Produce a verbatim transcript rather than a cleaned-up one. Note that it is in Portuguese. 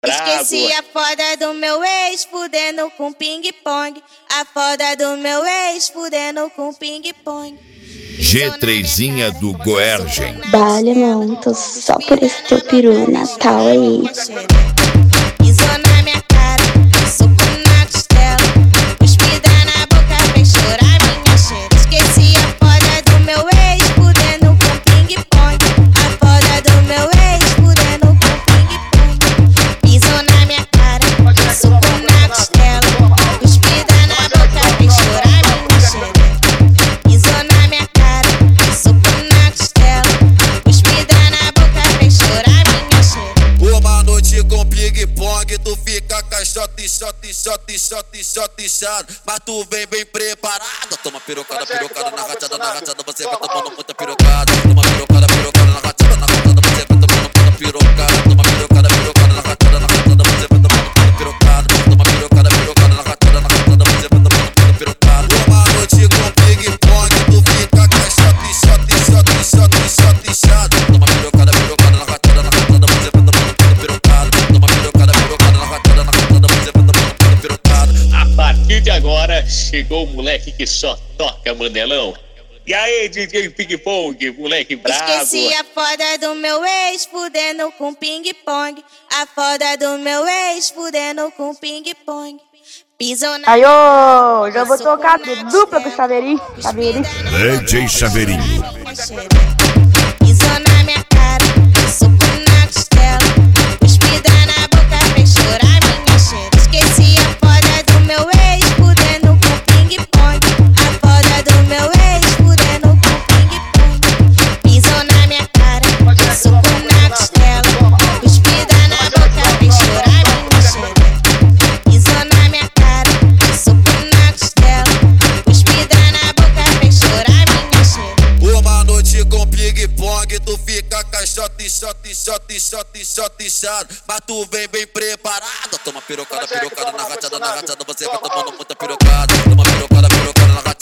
Esqueci a foda do meu ex, fudendo com ping-pong. A foda do meu ex, fudendo com ping-pong. G três do Goergen. Vale, mano, tô só por esse teu peru, Natal aí. Pisou na minha cara, suco na costela. Cuspida na boca, vem chorar minha cheira. Esqueci a foda do meu ex, fudendo com ping-pong. A foda do meu ex, fudendo com ping-pong. Pisou na minha cara, suco na costela. Cuspida na boca, vem chorar minha cheira. Pisou na minha cara, suco na costela. Cuspida na boca, vem chorar minha cheira. Uma noite com ping-pong, tu fica caixote, shot, shot, shot, shot, shot. Mas tu vem bem preparado. Toma pirocada, pirocada na rachada, na rachada. Você vai tomando muita pirocada. Toma pirocada, pirocada na rachada, na rachada. Você vai tomando muita pirocada. Toma pirocada, pirocada na rachada, na rachada. Você vai tomando muita pirocada. Toma pirocada, pirocada na rachada, na rachada. Você vai tomando muita pirocada. Uma noite com ping-pong, tu fica caixote, shot, shot, shot, shot, shot. Toma pirocada, pirocada na rachada, na rachada. Você vai tomando muita pirocada. Toma pirocada, pirocada na rachada, na rachada. Você vai tomando muita pirocada. A partir de agora, chegou o moleque que só toca Mandelão. E aí, D J Ping-Pong, moleque bravo. Esqueci a foda do meu ex, fudendo com ping-pong. A foda do meu ex, fudendo com ping-pong. Pisou na... Aí, ô, já vou tocar dupla com o Chaveirinho. Chaveirinho. D J Chaveirinho. Pisou na minha cara, suco na costela. Cuspida na boca, vem chorar minha cheira. Esqueci a foda do meu ex, fudendo com ping-pong. A foda do meu ex, fudendo com ping-pong. Pisou na minha cara, suco na costela. Cuspida na boca, vem chorar minha cheira. Pisou na minha cara, suco na costela. Cuspida na boca, vem chorar minha cheira. Uma noite com ping-pong, tu fica caixote, shot, shot, shot, shot, shot. Mas tu vem bem preparado. Toma pirocada, pirocada na rachada, na rachada. Você vai tomando muita pirocada. Toma pirocada, pirocada na rachada.